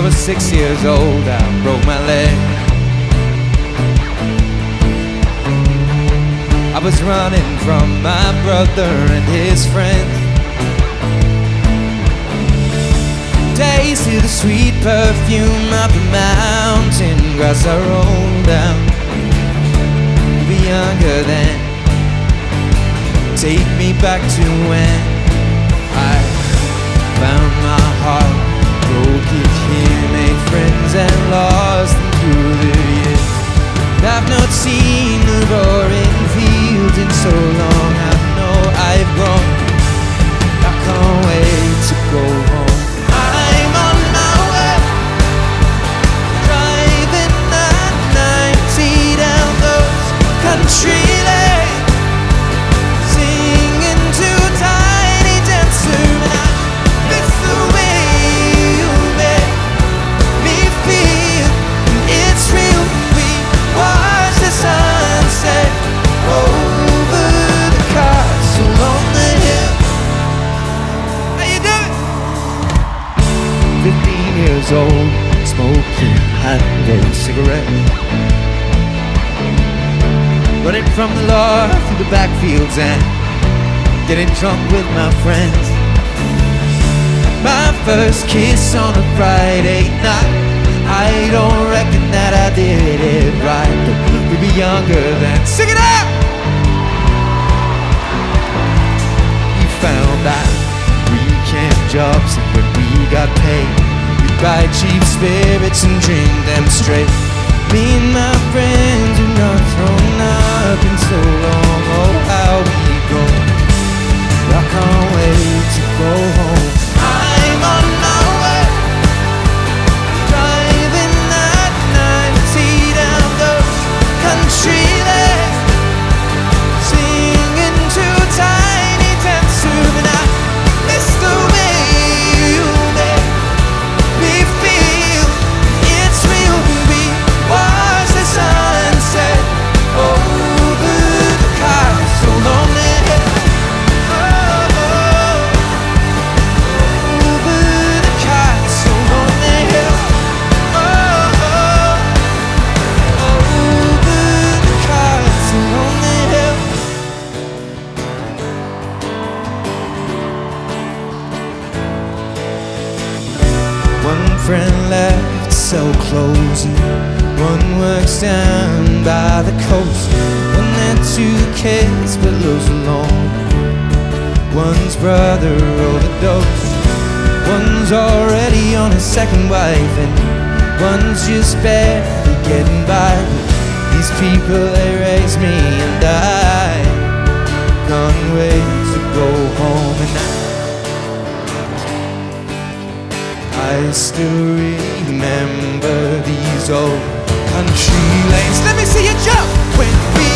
was 6 years old, I broke my leg. I was running from my brother and his friend. Tasted the sweet perfume of the mountain grass I rolled down. You were younger then. Take me back to when I found my heart, broke it here, made friends and lost them through the years. I've not seen the roaring fields in so long. I know I've grown. I can't wait to go home. I'm on my way, driving at 90 down those country lanes, singing to Tiny Dancer, and I miss the way you make me feel. It's real. We watch the sunset over the castle on the hill. How you doing? 15 years old, smoking handmade cigarette, running from the law through the backfields and getting drunk with my friends. My first kiss on a Friday night, I don't reckon that I did it right, but we were younger then. Sing it out! We found out weekend jobs, and when we got paid, we'd buy cheap spirits and drink them straight. Me and my friends were not thrown up in so long. Oh, how we go! I can't wait to go home. I'm on my way, driving at 90 down those country lanes, singing to Tiny Dancer, and I miss the way you make me feel. It's real. We watch the sunset over the castle on the hill. Over the castle on the hill. Over the castle on the hill. One friend left to sell clothes, and one works down by the coast. One had 2 kids but lives alone. One's brother overdosed. One's already on his second wife, and one's just barely getting by. These people, they raised me, and I can't wait to go home. And I still remember these old country lanes. Let me see you jump when we